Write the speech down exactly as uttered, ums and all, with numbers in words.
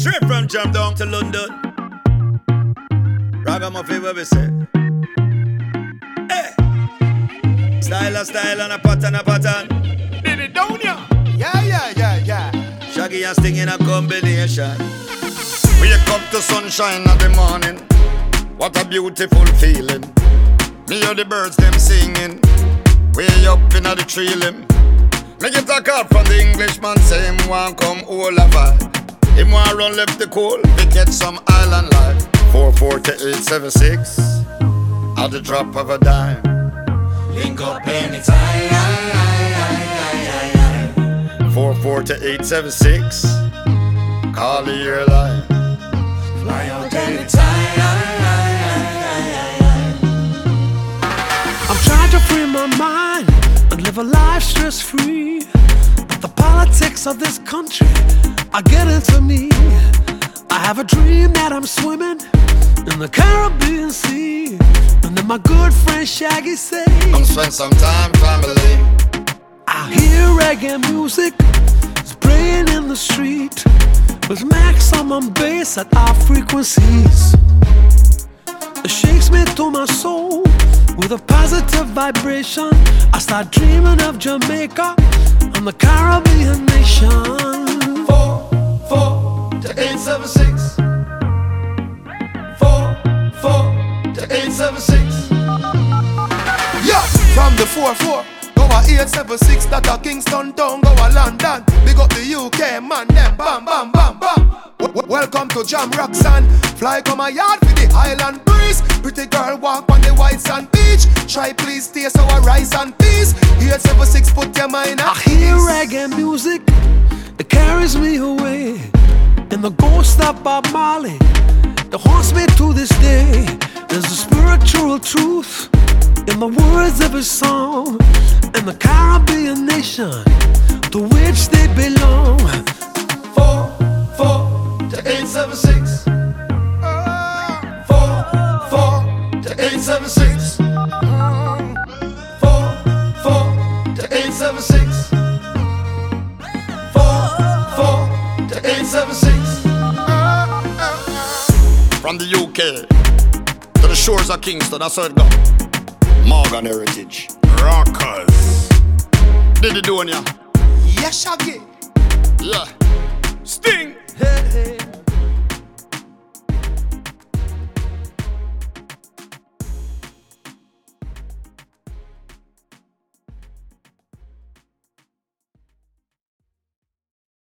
Straight from Jam down to London. Ragamuffin, what we say? Hey! Style a style and a pattern a pattern. Did it down ya? Yeah, yeah, yeah, yeah. Shaggy and Sting in a combination. Wake up to sunshine of the morning. What a beautiful feeling. Me hear the birds them singing. Way up in the tree limb. Me get a call from the Englishman, say him want come all over. Him want run left the coal, we get some island life. Four four to eight seven six, at the drop of a dime. Link up anytime. Four four to eight seven six, call the airline. Fly out anytime. I'm trying to free my mind and live a life stress-free, but the politics of this country are getting to me. I have a dream that I'm swimming in the Caribbean Sea, and then my good friend Shaggy say, come spend some time, family. I hear reggae music is playing in the street with maximum bass at our frequencies. It shakes me to my soul with a positive vibration. I start dreaming of Jamaica and the Caribbean nation. Four, four to eight seven six. Four, four to eight seven six. Yeah, from the four four, go a eight seven six, that a Kingston town, go a London. Big up the U K man, them bam bam bam bam. W welcome to Jam Roxanne. Fly come a yard with the Highland breeze. Pretty girl walk on the white sand beach. Try please taste our rice and peas. eight seven six, put your mind at I hear reggae music, it carries me away, and the ghost of Bob Marley, it haunts me to this day. There's a spiritual truth in the words of his song, and the Caribbean nation to which they belong. Four, four to eight seven six. Four, four to eight seven six. Four, four to eight seven six. Four, four to eight seven six. From the U K to the shores of Kingston, that's how it go. Morgan Heritage Rockers. Did it doing ya? Yeah, Shaggy. Yeah.